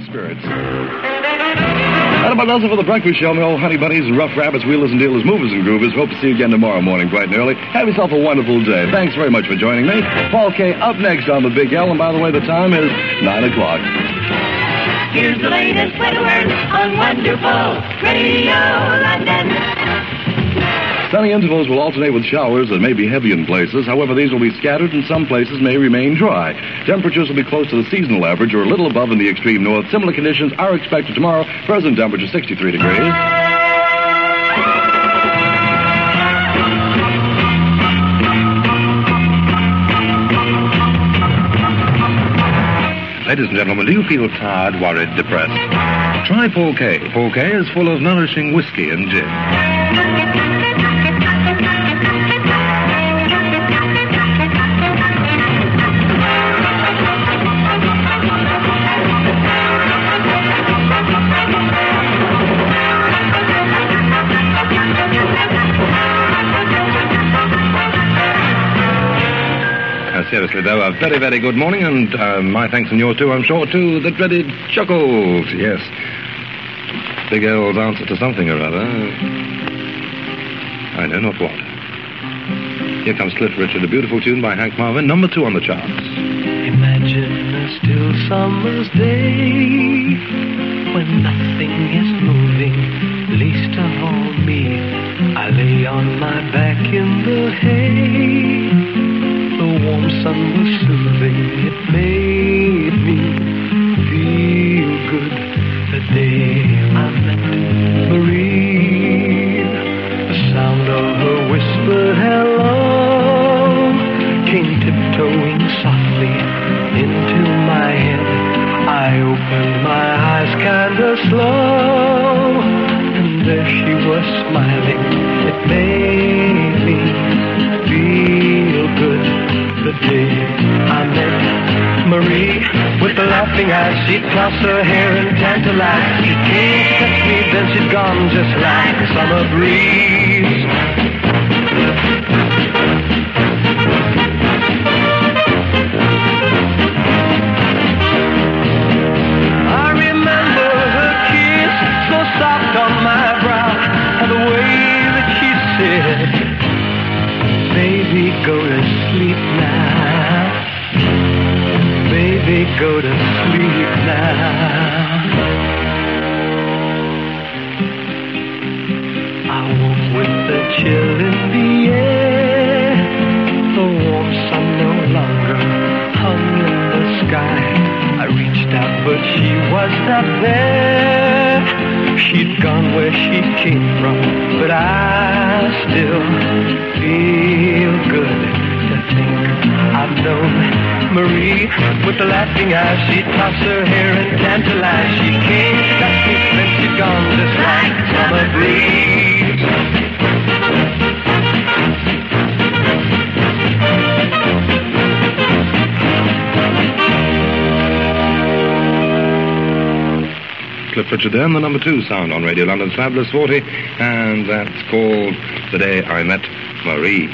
spirits. That about does it for the breakfast show, my old honey bunnies and rough rabbits, wheelers and dealers, movers and groovers. Hope to see you again tomorrow morning, bright and early. Have yourself a wonderful day. Thanks very much for joining me. Paul K. up next on the Big L, and by the way, the time is 9 o'clock. Here's the latest weather word on Wonderful Radio London. Sunny intervals will alternate with showers that may be heavy in places. However, these will be scattered and some places may remain dry. Temperatures will be close to the seasonal average or a little above in the extreme north. Similar conditions are expected tomorrow. Present temperature 63 degrees. Ladies and gentlemen, do you feel tired, worried, depressed? Try 4K. 4K is full of nourishing whiskey and gin. Seriously, though, a very, very good morning, and my thanks and yours too, I'm sure, to the dreaded Chuckles. Yes. Big L's answer to something or other. I know not what. Here comes Cliff Richard, a beautiful tune by Hank Marvin, number 2 on the charts. Imagine a still summer's day when nothing is moving, least of all me. I lay on my back in the hay. The warm sun was soothing, it made me feel good. The day I met Marie, the sound of her whispered hello came tiptoeing softly into my head. I opened my eyes kinda slow, and there she was smiling. It made me feel good. The day I met Marie, with the laughing eyes, she'd toss her hair and tantalize. She came, touched me, then she'd gone just like a summer breeze. I remember her kiss, so soft on my brow, and the way that she said, baby, go to sleep now. Baby, go to sleep now. I woke with the chill in the air. The warm sun no longer hung in the sky. I reached out, but she was not there. She'd gone where she came from, but I still feel good to think I've known Marie. With the laughing eyes, she'd toss her hair and tantalize. She came, touched me, then she'd gone just like summer breeze. Cliff Richard there, and the number 2 sound on Radio London's Fabulous 40, and that's called The Day I Met Marie.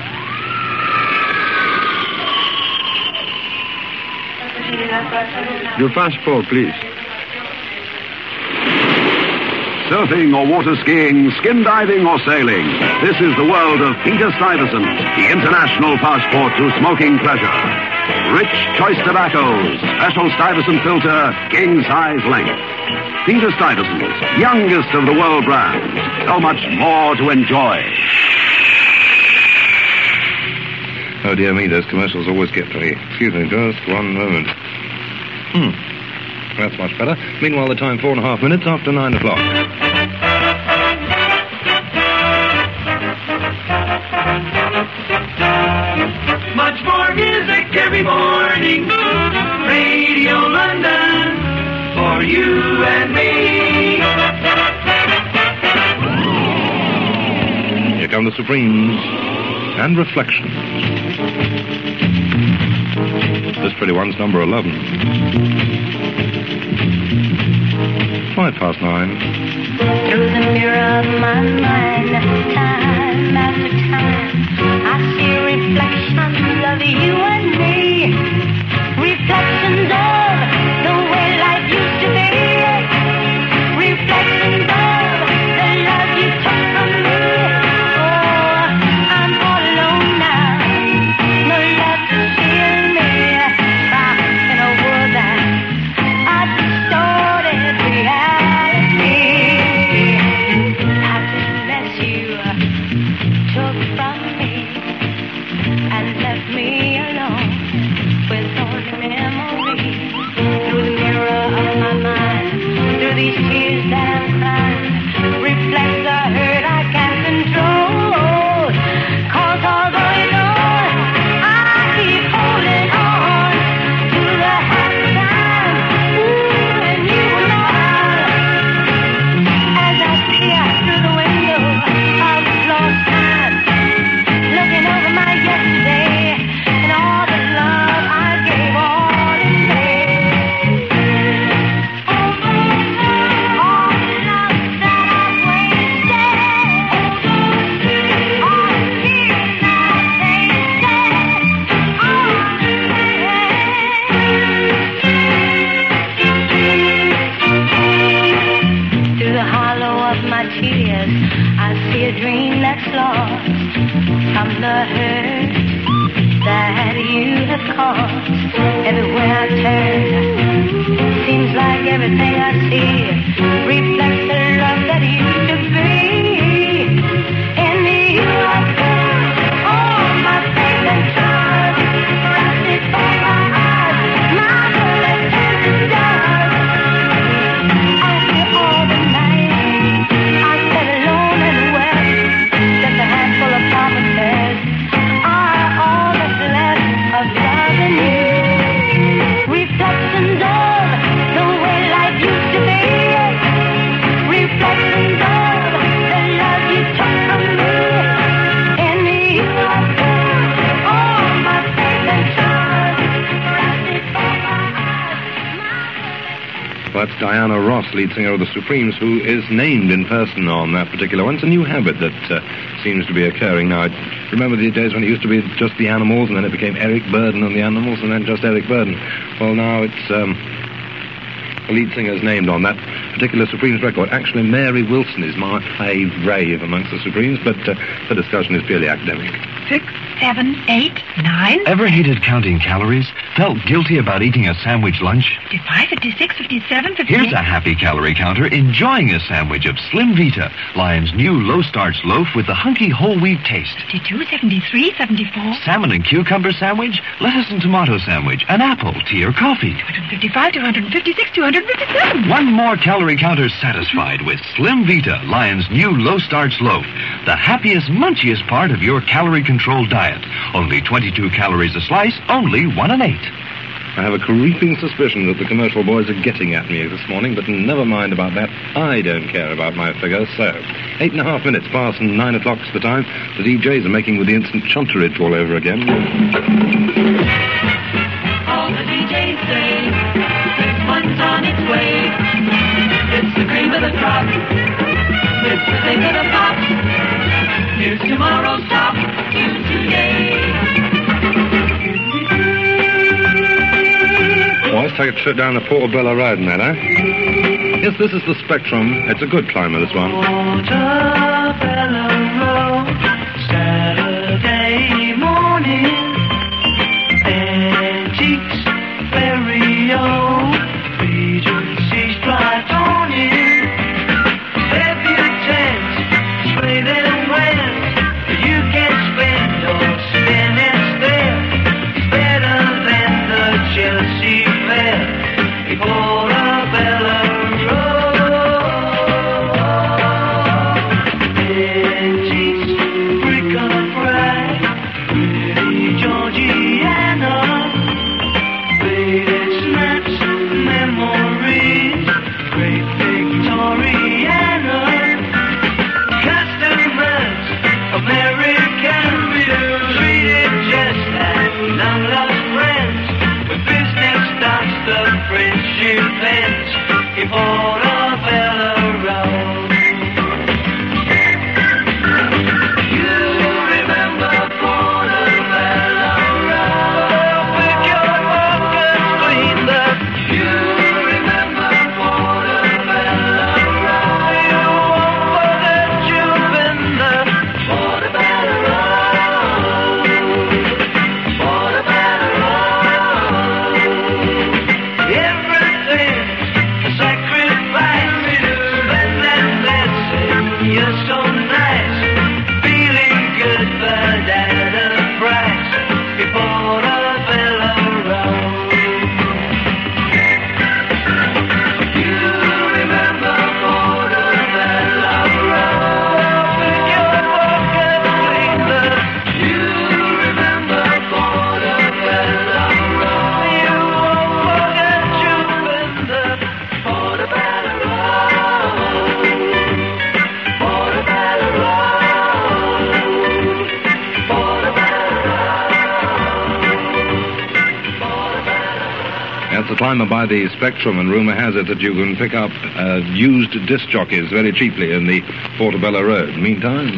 Your passport, please. Surfing or water skiing, skin diving or sailing. This is the world of Peter Stuyvesant, the international passport to smoking pleasure. Rich, choice tobaccos, special Stuyvesant filter, king-size length. Peter Stuyvesant, youngest of the world brands. So much more to enjoy. Oh, dear me, those commercials always get me. Excuse me, just one moment. That's much better. Meanwhile, the time 4.5 minutes after 9 o'clock. Much more music every morning. Radio London, for you and me. Here come the Supremes and Reflections. This pretty one's number 11. 9:05. Through the mirror of my mind, time after time, I see reflections of you and me. Reflections of the way life used to be. from the hurt that you have caused. Everywhere I turn, seems like everything I see reflects the love that used to be. In you I found all my faith and trust, rested for my eyes, my bullet turned dust. Out here all the night, I sat alone and wept, just a handful of promises are all that's left of loving you. Reflections of the way life used to be. Reflections of the love you took from me. In you I found all my faith and trust, rested for my eyes, my Well, that's Diana Ross, lead singer of the Supremes, who is named in person on that particular one. It's a new habit that seems to be occurring now. I remember the days when it used to be just the Animals, and then it became Eric Burden and the Animals, and then just Eric Burden. Well, now it's the lead singer's named on that particular Supremes record. Actually, Mary Wilson is my fave amongst the Supremes, but the discussion is purely academic. 6, 7, 8, 9. Ever hated counting calories? Felt guilty about eating a sandwich lunch? 55, 56, 57, 58. Here's a happy calorie counter enjoying a sandwich of Slim Vita, Lion's new low-starch loaf with the hunky whole wheat taste. 52, 73, 74. Salmon and cucumber sandwich, lettuce and tomato sandwich, an apple, tea or coffee. 255, 256, 257. One more calorie counter satisfied with Slim Vita, Lion's new low-starch loaf. The happiest, munchiest part of your calorie-controlled diet. Only 22 calories a slice, only 1 and 8. I have a creeping suspicion that the commercial boys are getting at me this morning, but never mind about that. I don't care about my figure, so 8.5 minutes past 9 o'clock's the time. The DJs are making with the instant chunterage all over again. All the DJs say this one's on its way. It's the cream of the crop. It's the thing of the pop. Here's tomorrow's top to today. Well, let's take a trip down the Portobello Road and that, eh? Yes, this is the Spectrum. It's a good climber, this one. Portobello Road, Saturday morning. Antiques, very old, Regency's dry toning. Debutants, straight and west. You can spend your spinach there. It's better than the Chelsea Fair. Portobello Road. Antiques, bric-a-brac, pretty Georgiana. Faded snaps, memories, great Victoriana. Customers, American views, treated just like long-lost friends. When business starts, the friendship ends. In Portobello Road. You remember Portobello Road? With your walkers clean the. You remember Portobello Road? You won't forget you've been there. Portobello Road. Portobello Road. Everything a sacrifice. Spend that blessing. You're so nice. Feeling good, but at a price. Portobello Road. You remember Portobello Road? With your walkers clean the. You remember Portobello Road? You won't forget you've been there. Portobello Road. Portobello Road. Portobello Road. That's the climber by the Spectrum, and rumour has it that you can pick up used disc jockeys very cheaply in the Portobello Road. Meantime,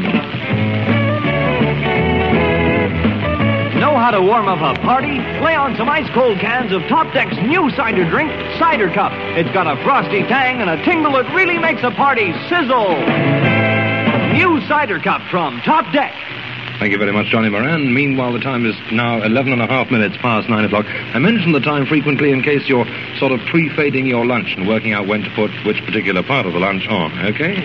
Know how to warm up a party? Lay on some ice-cold cans of Top Deck's new cider drink, Cider Cup. It's got a frosty tang and a tingle that really makes a party sizzle. New Cider Cup from Top Deck. Thank you very much, Johnny Moran. Meanwhile, the time is now 11.5 minutes past 9 o'clock. I mention the time frequently in case you're sort of pre-fading your lunch and working out when to put which particular part of the lunch on, okay?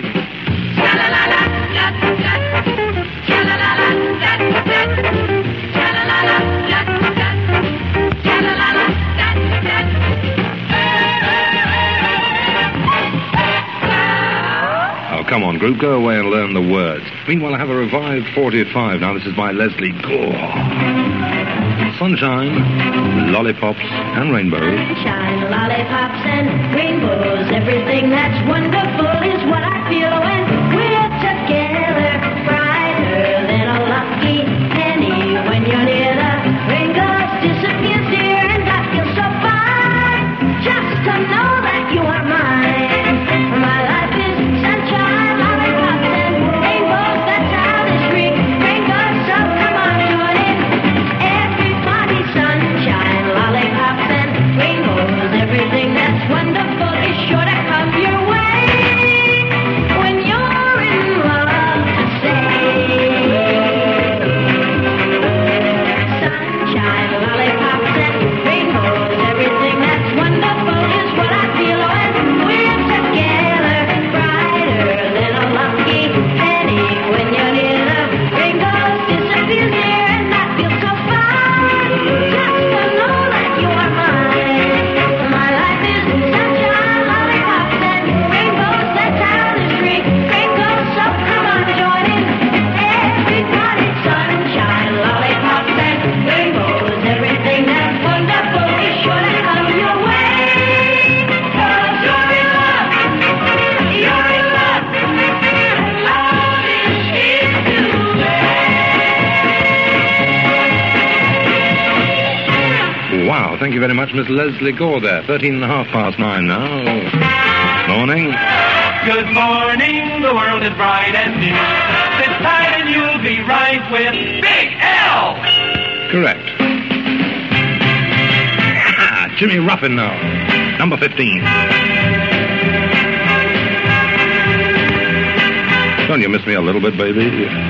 Come on, group, go away and learn the words. Meanwhile, I have a revived 45. Now, this is by Leslie Gore. Sunshine, lollipops, and rainbows. Sunshine, lollipops, and rainbows. Everything that's wonderful is what I feel when we're together. Brighter than a lucky penny when you're near the rainbows. Disappears, dear, and I feel so fine. Just to know that you are mine. My life is sunshine. Everything that's wonderful is sure to come your way when you're in love to say. Sunshine, lollipops, and rainbows. Everything that's wonderful is what I feel when we're together. Brighter than a lucky penny when you're near the rainbows. Disappears here and I feel so fine. Just to know that you are mine. Wow, thank you very much, Miss Leslie Gore there. 13.5 past 9 now. Morning. Good morning, the world is bright and new. Sit tight and you'll be right with Big L. Correct. Jimmy Ruffin now. Number 15. Don't you miss me a little bit, baby?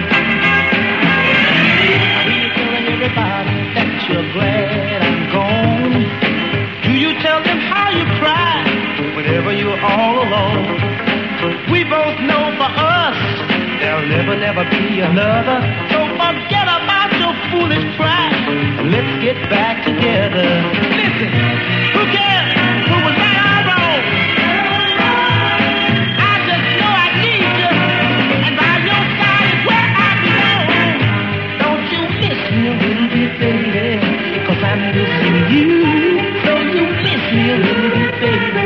Everybody that you're glad I'm gone. Do you tell them how you cry whenever you're all alone? We both know for us there'll never be another. So forget about your foolish pride and let's get back together. Listen, who cares who was right or wrong? I just know I need you, and by your side is where I belong. Don't you miss me a little bit, baby, 'cause I'm missing you. Don't you miss me a little bit, baby?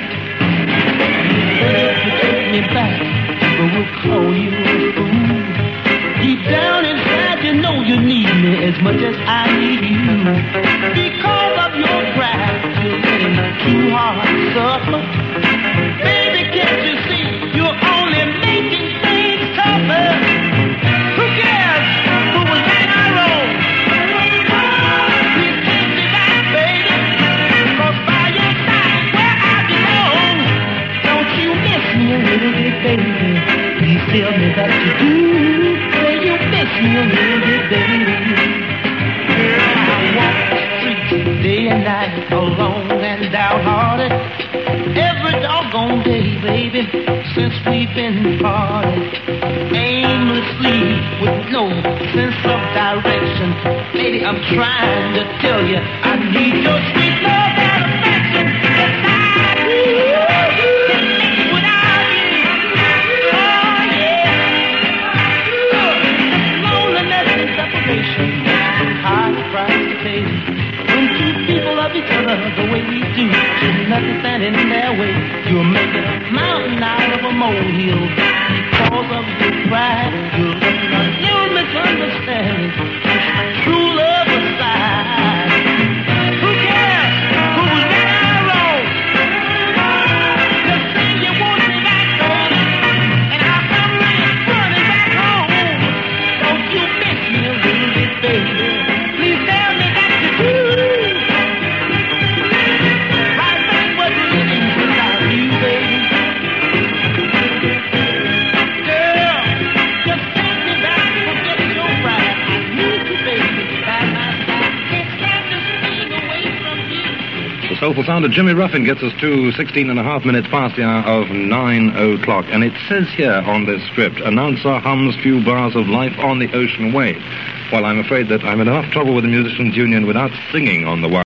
If you take me back, people will call you a fool. Deep down inside, you know you need me as much as I need you. Because of your pride, you're letting two hearts suffer. Baby, can't you see you're only making things tougher? Who cares who was right or wrong? Please take me back, baby, 'cause by your side is where I belong. Don't you miss me a little bit, baby? Please tell me that you do. Say you miss me a little bit, baby. Girl, I walk the streets day and night, alone and downhearted. Every doggone day, baby, since we've been parted. Aimlessly, with no sense of direction. Lady, I'm trying to tell you, I need your sweet love and affection. Yes, I do. Can't live without you. Oh, yeah. Loneliness and separation, high price to pay. When two people love each other the way we do, there's nothing standing in their way. You're making a mountain out of a molehill. Because of your pride, you're letting a new misunderstanding. True love aside. Who cares who was right or wrong? Just say you want me back, baby, and I'll come running back home. Don't you miss me a little bit, baby? Please tell me that you do. Right back was living without you, baby. Soulful sound of Jimmy Ruffin gets us to 16 and a half minutes past the hour of 9 o'clock. And it says here on this script, announcer hums few bars of Life on the Ocean Wave. Well, I'm afraid that I'm in enough trouble with the Musicians' Union without singing on the wire.